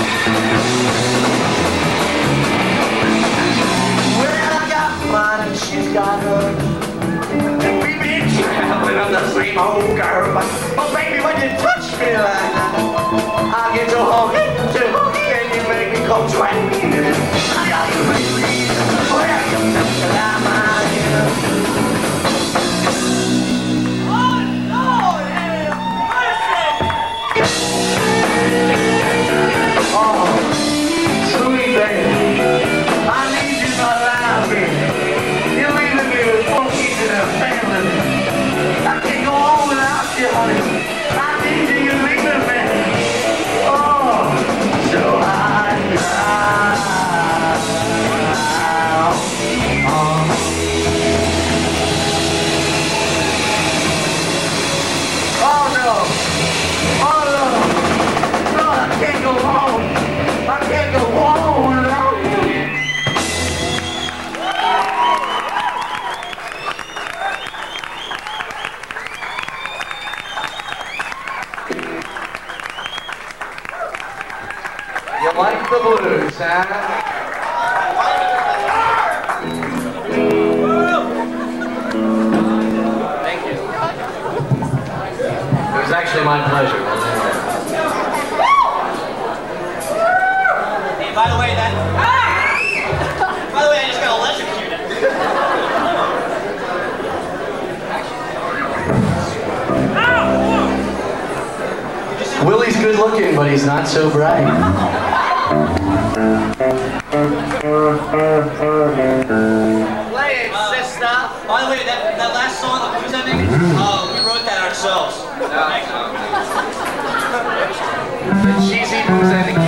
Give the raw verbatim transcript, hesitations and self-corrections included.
She's got her, and we've been traveling on the same old curve. But baby, when you touch me like that, I get too hungry, too hungry, and you make me go crazy. Yeah, you make me, well, you touch me like mine. Oh, Lord, have mercy! Oh, sweet baby, I need you to allow me. I can't go on without you, honey. I need you, you're leaving me. Oh, so I cry. Oh. Oh no. Oh no. No, I can't go on. I can't go on without you. You like the blues, huh? Thank you. It was actually my pleasure, wasn't it? Hey, by the way, that... Ah! By the way, I just got electrocuted. Willie's good looking, but he's not so bright. Play it, uh, sister. By the way, that, that last song, the blues ending, uh, we wrote that ourselves. No, no. The cheesy blues ending